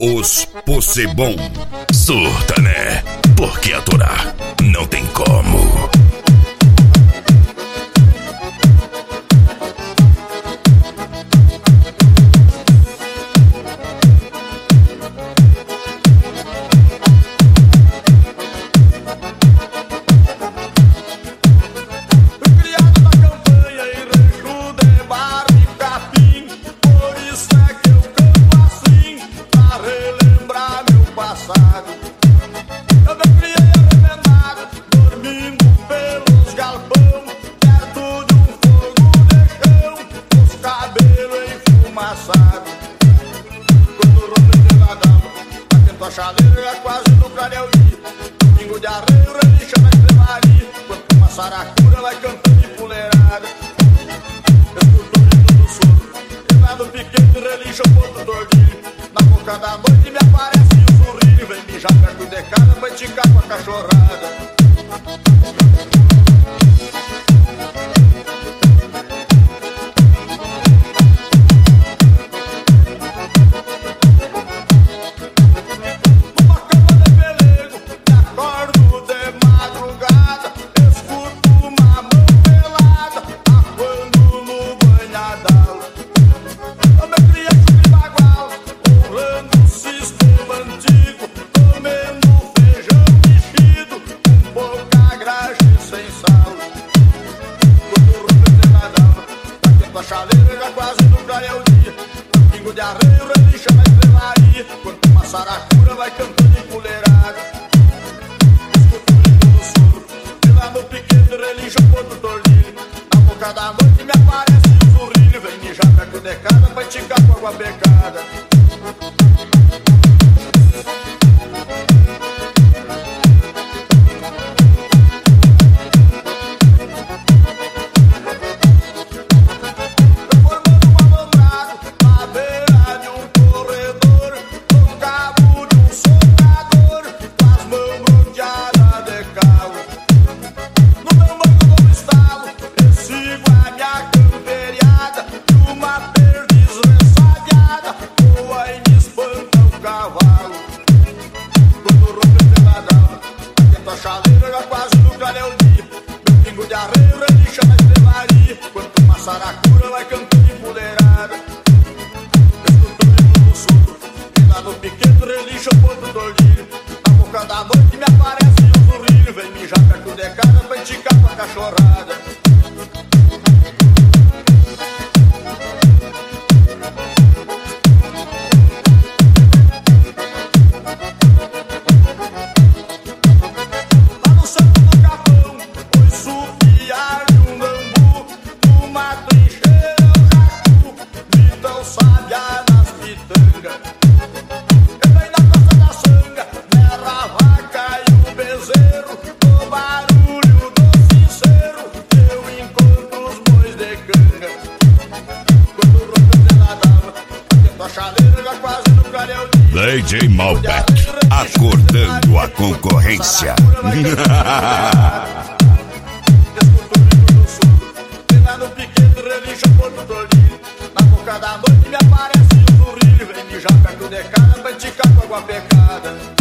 Os Possebon. Surta, né? Porque aturar não tem como. Eu me criei arrependado, dormindo pelos galpão, perto de um fogo de chão, os cabelos enfumaçados. Quando o ronco estrela atento a chaleira, é quase no Carelli. Pingo de arreio, relincha na estrevaria, quando uma saracura vai cantando empoleirada. Escuto o grito do soro, e lá no piquete relincha o ponto tordilho. Na boca da noite me aparece o zurrilho, vem mijar perto de casa, vai ticar com a cachorrada. A chaleira já quase no clareia o dia. Pingo de arreio relincha na estrelaria, quando uma saracura vai cantando empoleirada. Escuto o grito do soro, e lá no piquete relincha o ponto tordilho. Na boca da noite me aparece o zurrilho, vem mijar perto de casa, vai ticar com água becada. A chaleira já quase no clareia o dia. Meu pingo de arreio relincha na estrelaria, quando uma saracura vai cantando empoleirada. Escuto o grito do soro, e lá no piquete relincha o ponto tordilho. Na boca da noite me aparece o zurrilho, vem mijar perto de casa, vai ticar com a cachorrada. DJ Malbec, acordando a concorrência. Escuto o grito do soro, e lá no piquete relincha o ponto tordilho. Na boca da noite me aparece o zurrilho, vem mijar perto de casa, vai ticar com água becada.